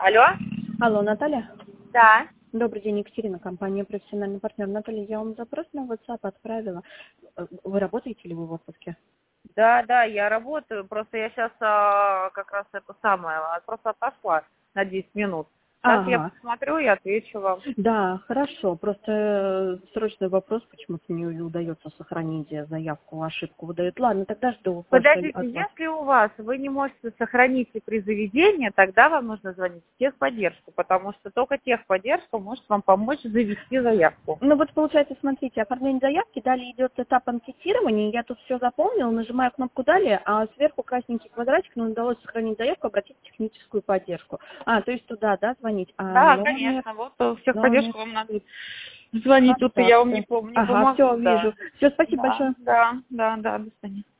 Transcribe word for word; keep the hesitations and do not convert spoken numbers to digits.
Алло? Алло, Наталья? Да. Добрый день, Екатерина, компания «Профессиональный партнер». Наталья, я вам запрос на WhatsApp отправила. Э, Вы работаете или вы в отпуске? Да, да, я работаю, просто я сейчас как раз это самое, а, просто отошла на десять минут. Сейчас я Ага. посмотрю и отвечу вам. Да, хорошо. Просто э, срочный вопрос, почему-то не удается сохранить э, заявку, ошибку выдает. Ладно, тогда жду вашей Подождите, от вас. если у вас вы не можете сохранить и при заведении, тогда вам нужно звонить в техподдержку, потому что только техподдержка может вам помочь завести заявку. Ну вот получается, смотрите, оформление заявки, далее идет этап анкетирования, я тут все заполнила, нажимаю кнопку «Далее», а сверху красненький квадратик, но удалось сохранить заявку, обратить в техническую поддержку. А, то есть туда, да, звонить? А Да, номер, конечно, вот в номер, техподдержку вам надо звонить, тут я вам не контакты. помню, не Ага, все, помогу, да. вижу. Все, спасибо Да, большое. да, да, да, до свидания.